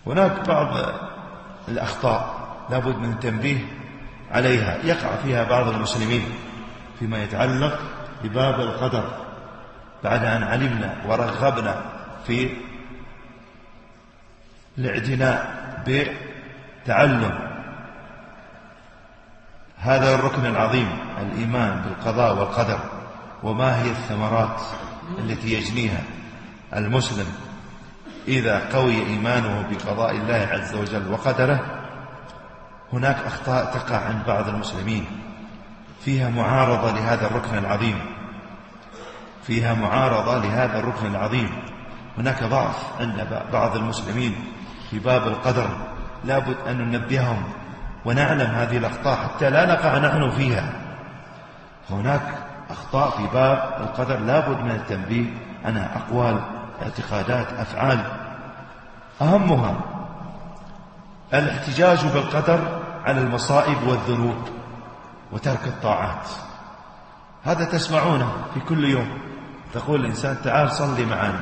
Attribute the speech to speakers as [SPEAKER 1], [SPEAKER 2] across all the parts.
[SPEAKER 1] هناك بعض الأخطاء لابد من التنبيه عليها يقع فيها بعض المسلمين فيما يتعلق بباب القدر، بعد أن علمنا ورغبنا في الاعتناء بتعلم هذا الركن العظيم، الإيمان بالقضاء والقدر، وما هي الثمرات التي يجنيها المسلم إذا قوي إيمانه بقضاء الله عز وجل وقدره. هناك أخطاء تقع عند بعض المسلمين فيها معارضة لهذا الركن العظيم، فيها معارضة لهذا الركن العظيم. هناك ضعف عند بعض المسلمين في باب القدر، لابد أن ننبههم ونعلم هذه الأخطاء حتى لا نقع نحن فيها. هناك أخطاء في باب القدر لابد من التنبيه عنها، أقوال، اعتقادات، أفعال. أهمها الاحتجاج بالقدر على المصائب والذنوب وترك الطاعات. هذا تسمعونه في كل يوم، تقول الإنسان تعال صلي معنا،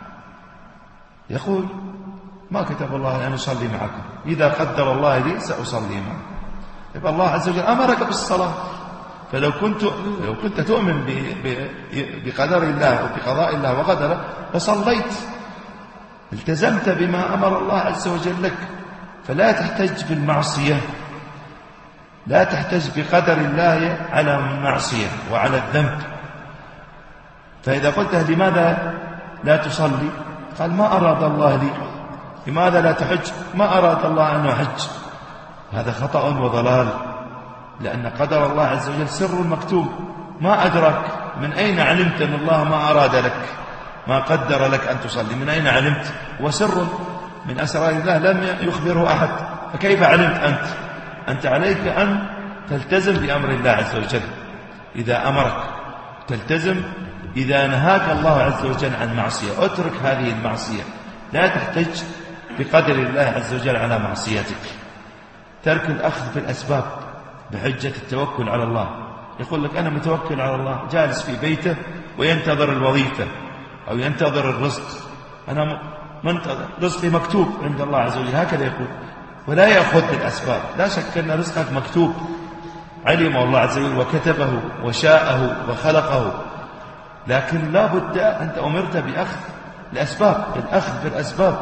[SPEAKER 1] يقول ما كتب الله أن أصلي معكم، إذا قدر الله لي سأصلي معكم. يبقى الله عز وجل أمرك بالصلاة، فلو كنت تؤمن بقدر الله وبقضاء الله وقدره لصليت، التزمت بما أمر الله عز وجل لك. فلا تحتج بالمعصية، لا تحتج بقدر الله على المعصية وعلى الذنب. فإذا قلت لماذا لا تصلي؟ قال ما أراد الله لي. لماذا لا تحج؟ ما أراد الله أن أحج. هذا خطأ وضلال، لأن قدر الله عز وجل سر مكتوب، ما أدرك. من أين علمت أن الله ما أراد لك، ما قدر لك أن تصلي؟ من أين علمت؟ وسر من أسرار الله لم يخبره أحد، فكيف علمت أنت عليك أن تلتزم بأمر الله عز وجل. إذا أمرك تلتزم، إذا نهاك الله عز وجل عن معصية اترك هذه المعصية، لا تحتج بقدر الله عز وجل على معصيتك. ترك الأخذ بالأسباب بحجة التوكل على الله. يقول لك أنا متوكل على الله، جالس في بيته وينتظر الوظيفة أو ينتظر الرزق، أنا منتظر رزقي مكتوب عند الله عز وجل، هكذا يقول، ولا يأخذ بالأسباب. لا شك أن رزقك مكتوب، علمه الله عز وجل وكتبه وشاءه وخلقه، لكن لا بد أنت أمرت بأخذ الأسباب، بالأخذ بالأسباب.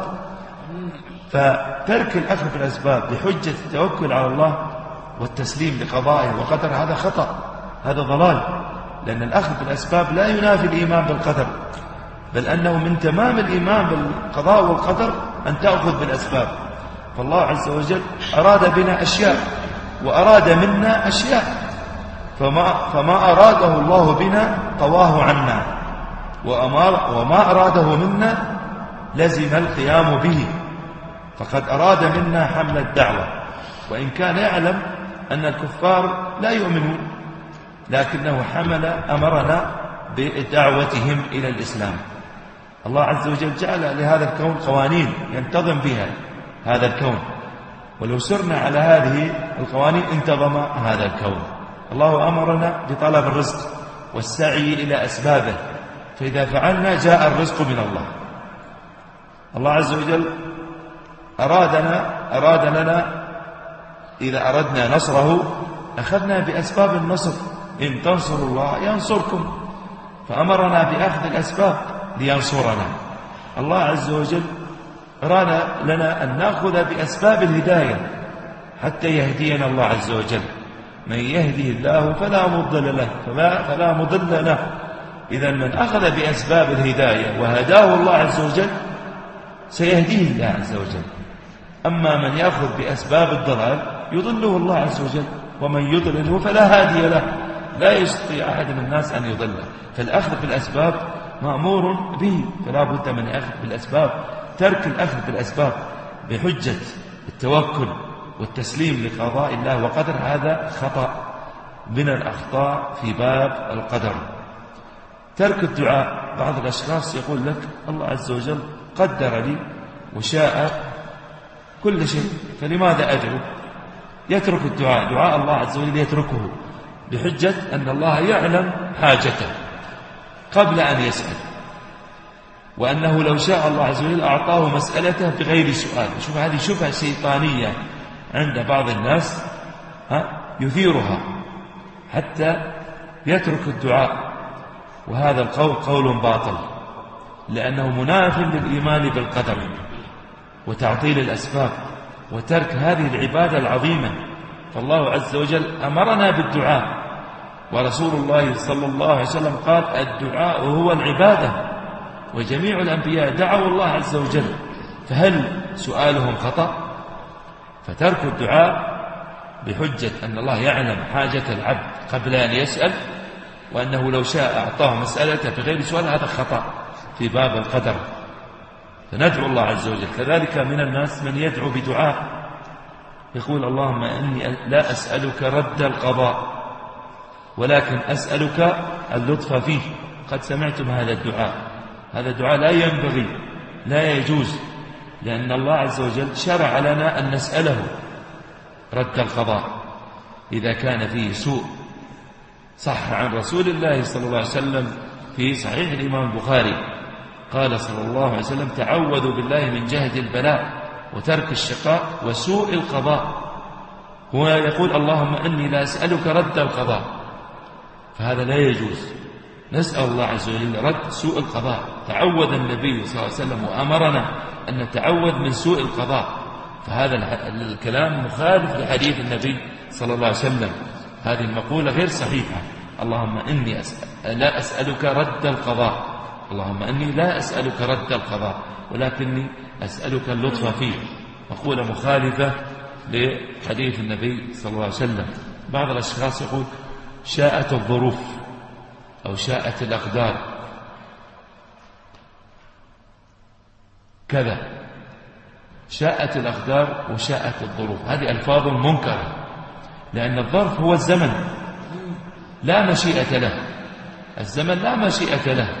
[SPEAKER 1] فترك الأخذ بالأسباب بحجة التوكل على الله والتسليم لقضائه وقدره هذا خطأ، هذا ضلال، لأن الأخذ بالأسباب لا ينافي الإيمان بالقدر، بل أنه من تمام الإيمان بالقضاء والقدر أن تأخذ بالأسباب. فالله عز وجل أراد بنا أشياء وأراد منا أشياء، فما أراده الله بنا طواه عنا، وما أراده منا لزم القيام به. فقد أراد منا حمل الدعوة، وإن كان يعلم أن الكفار لا يؤمنون، لكنه أمرنا بدعوتهم إلى الإسلام. الله عز وجل جعل لهذا الكون قوانين ينتظم بها هذا الكون، ولو سرنا على هذه القوانين انتظم هذا الكون. الله أمرنا بطلب الرزق والسعي إلى أسبابه، فإذا جاء الرزق من الله. الله عز وجل أراد لنا إذا أردنا نصره أخذنا بأسباب النصر، إن تنصروا الله ينصركم، فأمرنا بأخذ الأسباب لينصرنا. الله عز وجل أراد لنا أن نأخذ بأسباب الهداية حتى يهدينا الله عز وجل. من يهدي الله فلا مضل له، فلا مضل له. إذا من أخذ بأسباب الهداية وهداه الله عز وجل سيهديه الله عز وجل. أما من يأخذ بأسباب الضلال يضله الله عز وجل، ومن يضلله فلا هادي له، لا يستطيع أحد من الناس أن يضله. فالأخذ بالأسباب مأمور به، فلا بد من الأخذ بالأسباب. ترك الأخذ بالأسباب بحجة التوكل والتسليم لقضاء الله وقدر هذا خطأ من الأخطاء في باب القدر. ترك الدعاء، بعض الأشخاص يقول لك الله عز وجل قدر لي وشاء كل شيء، فلماذا أدعو؟ يترك الدعاء، دعاء الله عز وجل يتركه بحجة أن الله يعلم حاجته قبل أن يسأل. وأنه لو شاء الله عز وجل أعطاه مسألته بغير سؤال. شوف هذه شبهة شيطانية عند بعض الناس يثيرها حتى يترك الدعاء، وهذا القول قول باطل، لأنه مناف للإيمان بالقدر وتعطيل الأسباب وترك هذه العبادة العظيمة. فالله عز وجل أمرنا بالدعاء، ورسول الله صلى الله عليه وسلم قال الدعاء هو العبادة، وجميع الأنبياء دعوا الله عز وجل، فهل سؤالهم خطأ؟ فترك الدعاء بحجة أن الله يعلم حاجة العبد قبل أن يسأل، وأنه لو شاء أعطاه مسألته بغير سؤال، هذا خطأ في باب القدر. فندعو الله عز وجل. كذلك من الناس من يدعو بدعاء يقول اللهم إني لا أسألك رد القضاء ولكن أسألك اللطف فيه. قد سمعتم هذا الدعاء، هذا الدعاء لا ينبغي، لا يجوز، لأن الله عز وجل شرع لنا أن نسأله رد القضاء إذا كان فيه سوء. صح عن رسول الله صلى الله عليه وسلم في صحيح الإمام البخاري قال صلى الله عليه وسلم تعوذوا بالله من جهد البلاء وترك الشقاء وسوء القضاء. هو يقول اللهم إني لا أسألك رد القضاء، فهذا لا يجوز. نسأل الله عز وجل رد سوء القضاء. تعوذ النبي صلى الله عليه وسلم وأمرنا أن نتعوذ من سوء القضاء، فهذا الكلام مخالف لحديث النبي صلى الله عليه وسلم. هذه المقولة غير صحيحة. اللهم إني لا أسألك رد القضاء، اللهم إني لا أسألك رد القضاء ولكني أسألك اللطف فيه، مقولة مخالفة لحديث النبي صلى الله عليه وسلم. بعض الأشخاص يقول شاءت الظروف أو شاءت الأقدار كذا، شاءت الأقدار وشاءت الظروف، هذه ألفاظ منكرة، لأن الظرف هو الزمن لا مشيئة له، الزمن لا مشيئة له.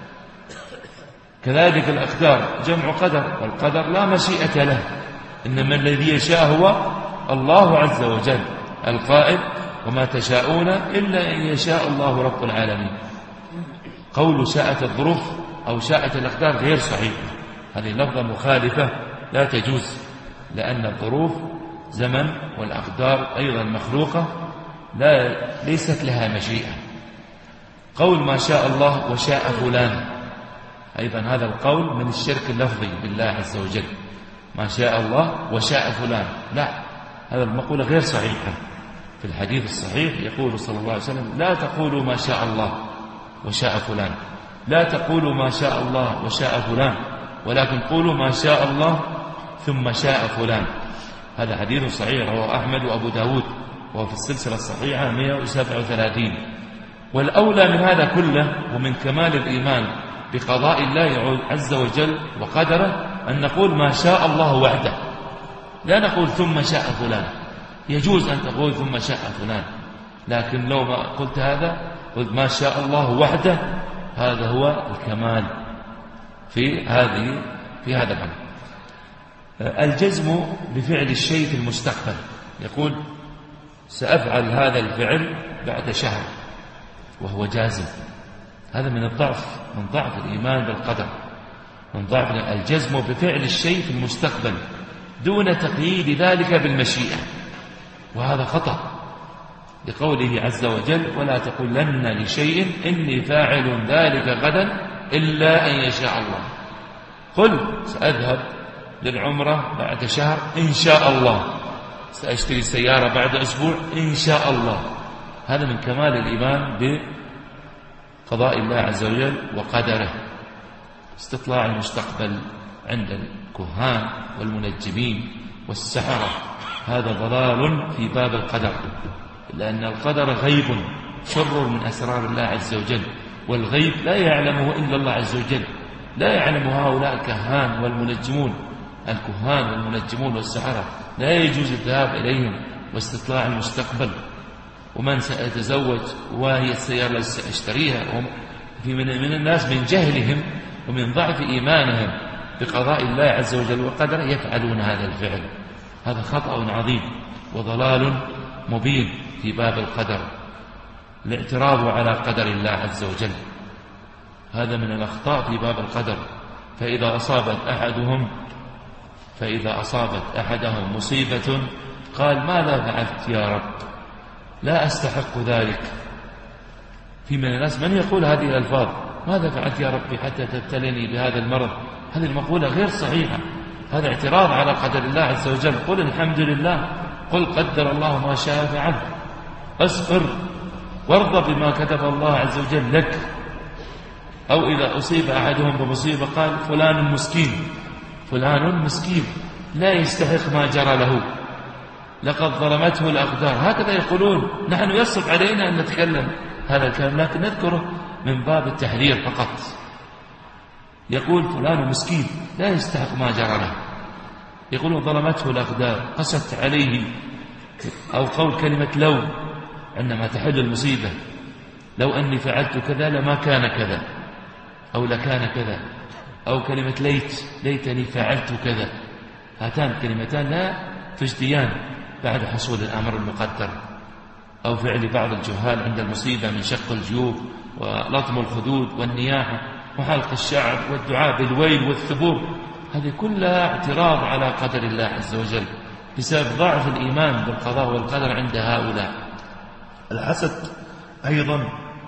[SPEAKER 1] كذلك الأقدار جمع قدر، والقدر لا مشيئة له، إنما الذي يشاء هو الله عز وجل القائل وما تشاءون إلا أن يشاء الله رب العالمين. قول شاءت الظروف أو شاءت الأقدار غير صحيح، هذه لفظة مخالفة لا تجوز، لأن الظروف زمن والأقدار أيضا مخلوقة ليست لها مشيئة. قول ما شاء الله وشاء فلان أيضا هذا القول من الشرك اللفظي بالله عز وجل. ما شاء الله وشاء فلان، لا، هذا المقولة غير صحيحة. في الحديث الصحيح يقول صلى الله عليه وسلم لا تقولوا ما شاء الله وشاء فلان، لا تقولوا ما شاء الله وشاء فلان، ولكن قولوا ما شاء الله ثم شاء فلان. هذا حديث صحيح رواه أحمد وأبو داود وهو في السلسلة الصحيحة 137. والأولى من هذا كله ومن كمال الإيمان بقضاء الله عز وجل وقدره أن نقول ما شاء الله وحده، لا نقول ثم شاء فلان. يجوز أن تقول ثم شاء فلان، لكن لو ما قلت هذا قلت ما شاء الله وحده، هذا هو الكمال في هذا الأمر. الجزم بفعل الشيء في المستقبل، يقول سأفعل هذا الفعل بعد شهر وهو جازم، هذا من الضعف، من ضعف الإيمان بالقدر، من ضعف الجزم بفعل الشيء في المستقبل دون تقييد ذلك بالمشيئة، وهذا خطأ لقوله عز وجل ولا تقولن لشيء إني فاعل ذلك غدا إلا أن يشاء الله. قل سأذهب للعمرة بعد شهر إن شاء الله، سأشتري سيارة بعد أسبوع إن شاء الله. هذا من كمال الإيمان بقضاء الله عز وجل وقدره. استطلاع المستقبل عند الكهان والمنجمين والسحرة هذا ضلال في باب القدر، لأن القدر غيب سر من أسرار الله عز وجل، والغيب لا يعلمه إلا الله عز وجل، لا يعلم هؤلاء الكهان والمنجمون. الكهان والمنجمون والسحرة لا يجوز الذهاب إليهم واستطلاع المستقبل. ومن سيتزوج وهي السيارة التي سأشتريها، في من الناس من جهلهم ومن ضعف إيمانهم بقضاء الله عز وجل وقدره يفعلون هذا الفعل. هذا خطأ عظيم وضلال مبين في باب القدر، الاعتراض على قدر الله عز وجل، هذا من الأخطاء في باب القدر.
[SPEAKER 2] فإذا أصابت أحدهم مصيبة قال ماذا فعلت يا رب، لا أستحق ذلك. في من الناس من يقول هذه الألفاظ، ماذا فعلت يا ربي حتى تبتلني بهذا المرض؟ هذه المقولة غير صحيحة، هذا اعتراض على قدر الله عز وجل. قل الحمد لله، قل قدر الله ما شاء فعل، اصبر وارضى بما كتب الله عز وجل لك. أو إذا أصيب أحدهم بمصيبة قال فلان مسكين لا يستحق ما جرى له، لقد ظلمته الأقدار. هكذا يقولون. نحن يصعب علينا أن نتكلم هذا الكلام، لكن نذكره من باب التحذير فقط. يقول فلان مسكين لا يستحق ما جرى له، يقولون ظلمته الأقدار، قست عليه. أو قول كلمة لو عندما تحل المصيبة، لو أني فعلت كذا لما كان كذا، أو لكان كذا. أو كلمة ليتني فعلت كذا. هاتان كلمتان لا تجديان بعد حصول الأمر المقدر. أو فعل بعض الجهال عند المصيبة من شق الجيوب ولطم الخدود والنياحة وحلق الشعر والدعاء بالويل والثبور. هذه كلها اعتراض على قدر الله عز وجل بسبب ضعف الإيمان بالقضاء والقدر عند هؤلاء.
[SPEAKER 1] الحسد أيضا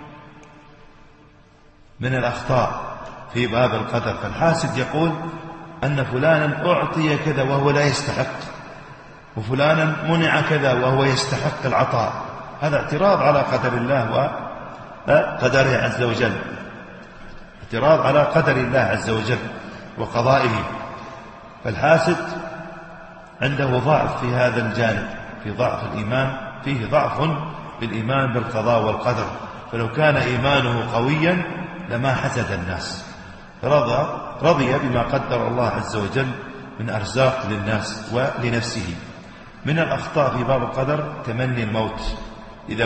[SPEAKER 1] من الأخطاء في باب القدر. فالحاسد يقول أن فلانا أعطي كذا وهو لا يستحق، وفلانا منع كذا وهو يستحق العطاء. هذا اعتراض على قدر الله وقدره عز وجل، اعتراض على قدر الله عز وجل وقضائه. فالحاسد عنده ضعف في هذا الجانب، في ضعف الإيمان، فيه ضعف بالإيمان بالقضاء والقدر. فلو كان إيمانه قويا لما حسد الناس، رضي بما قدر الله عز وجل من أرزاق للناس ولنفسه. من الأخطاء في باب القدر تمني الموت. إذا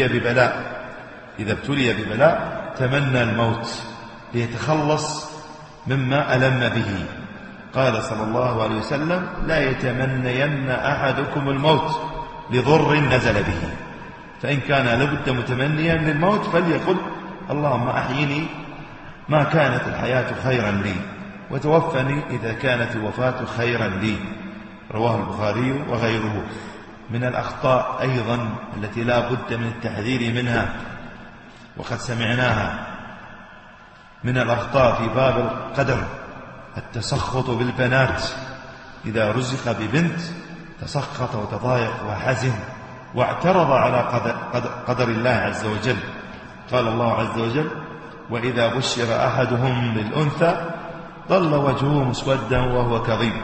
[SPEAKER 1] ابتلي ببلاء تمنى الموت ليتخلص مما ألم به. قال صلى الله عليه وسلم لا يتمنين أحدكم الموت لضر نزل به. فإن كان لابد متمنيا للموت فليقل اللهم أحيني ما كانت الحياة خيرا لي، وتوفني إذا كانت الوفاة خيرا لي. رواه البخاري وغيره. من الأخطاء أيضا التي لا بد من التحذير منها وقد سمعناها، من الأخطاء في باب القدر التسخط بالبنات. إذا رزق ببنت تسخط وتضايق وحزن واعترض على قدر الله عز وجل. قال الله عز وجل وإذا بشر أحدهم بالأنثى ظل وجهه مسودا وهو كظيم.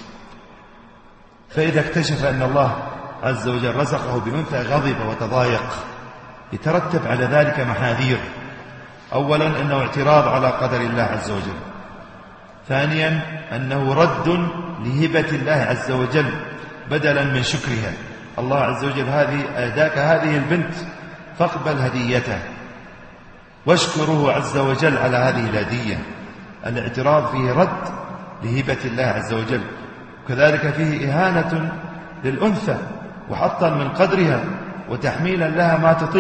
[SPEAKER 1] فإذا اكتشف أن الله عز وجل رزقه بأنثى غضب وتضايق. يترتب على ذلك محاذير. أولا أنه اعتراض على قدر الله عز وجل. ثانيا أنه رد لهبة الله عز وجل بدلا من شكرها. الله عز وجل أهداك هذه البنت فاقبل هديته واشكره عز وجل على هذه الهدية. الاعتراض فيه رد لهبة الله عز وجل، وكذلك فيه إهانة للأنثى وحطا من قدرها وتحميلا لها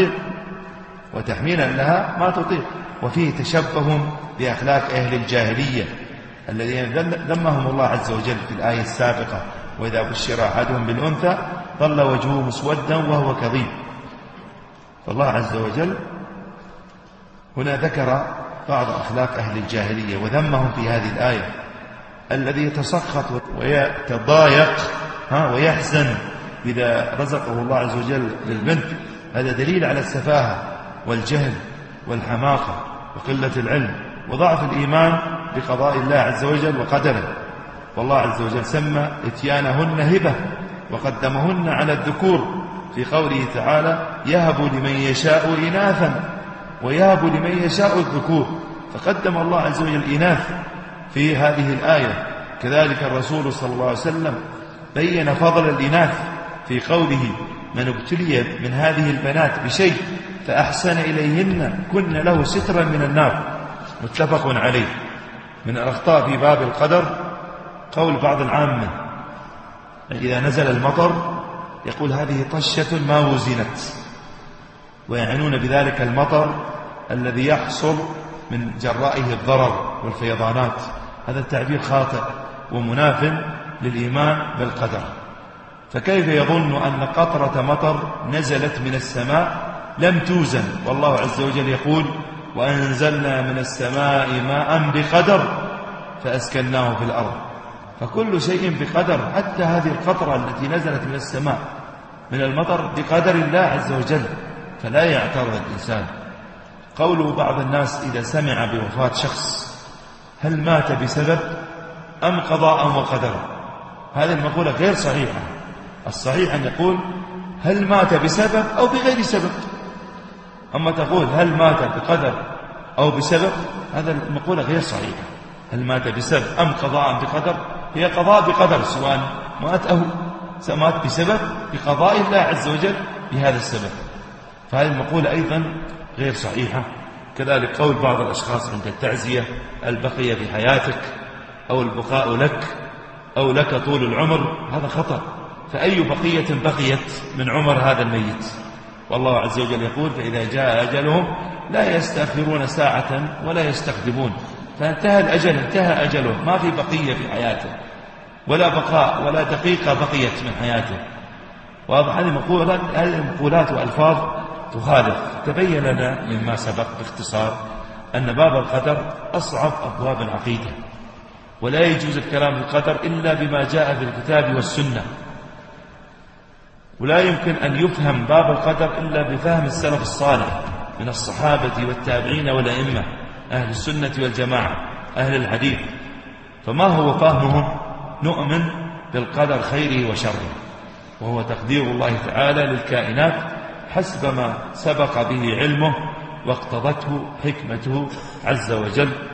[SPEAKER 1] ما تطيق، وفيه تشبه بأخلاق أهل الجاهلية الذين ذمهم الله عز وجل في الآية السابقة وإذا بشر أحدهم بالأنثى ظل وجهه مسودا وهو كظيم. فالله عز وجل هنا ذكر بعض أخلاق أهل الجاهلية وذمهم في هذه الآية. الذي يتسخط ويتضايق ويحزن إذا رزقه الله عز وجل للبنت، هذا دليل على السفاهة والجهل والحماقة وقلة العلم وضعف الإيمان بقضاء الله عز وجل وقدره. والله عز وجل سمى إتيانهن هبة وقدمهن على الذكور في قوله تعالى يهب لمن يشاء إناثا ويهب لمن يشاء الذكور، فقدم الله عز وجل الإناث في هذه الآية. كذلك الرسول صلى الله عليه وسلم بين فضل الإناث في قوله من ابتلي من هذه البنات بشيء فأحسن إليهن كن له سترا من النار، متفق عليه. من الأخطاء في باب القدر قول بعض العامة إذا نزل المطر يقول هذه طشة ما وزنت، ويعنون بذلك المطر الذي يحصل من جرائه الضرر والفيضانات. هذا التعبير خاطئ ومناف للإيمان بالقدر. فكيف يظن أن قطرة مطر نزلت من السماء لم توزن، والله عز وجل يقول وأنزلنا من السماء ماء بقدر فأسكناه في الأرض. فكل شيء بقدر، حتى هذه القطرة التي نزلت من السماء من المطر بقدر الله عز وجل، فلا يعترض الإنسان. قوله بعض الناس إذا سمع بوفاة شخص هل مات بسبب أم قضاء وقدر، هذه المقولة غير صحيحة. الصحيح أن يقول هل مات بسبب أو بغير سبب. أما تقول هل مات بقدر أو بسبب، هذا المقولة غير صحيحة. هل مات بسبب أم قضاء بقدر، هي قضاء بقدر، سواء مات أو مات بسبب بقضاء الله عز وجل بهذا السبب. فهذه المقولة أيضا غير صحيحة. كذلك قول بعض الأشخاص عند التعزية البقية في حياتك أو البقاء لك أو لك طول العمر، هذا خطأ. فأي بقية بقيت من عمر هذا الميت؟ والله عز وجل يقول فإذا جاء أجلهم لا يستأخرون ساعة ولا يستقدمون. فانتهى الأجل، انتهى أجله، ما في بقية في حياته ولا بقاء ولا دقيقة بقيت من حياته. واضح؟ هذه مقولات وألفاظ تخالف. تبين لنا مما سبق باختصار أن باب القدر أصعب أبواب العقيدة، ولا يجوز الكلام في القدر إلا بما جاء في الكتاب والسنة، ولا يمكن أن يفهم باب القدر إلا بفهم السلف الصالح من الصحابة والتابعين والأئمة أهل السنة والجماعة أهل الحديث. فما هو فهمهم؟ نؤمن بالقدر خيره وشره، وهو تقدير الله تعالى للكائنات حسب ما سبق به علمه واقتضته حكمته عز وجل.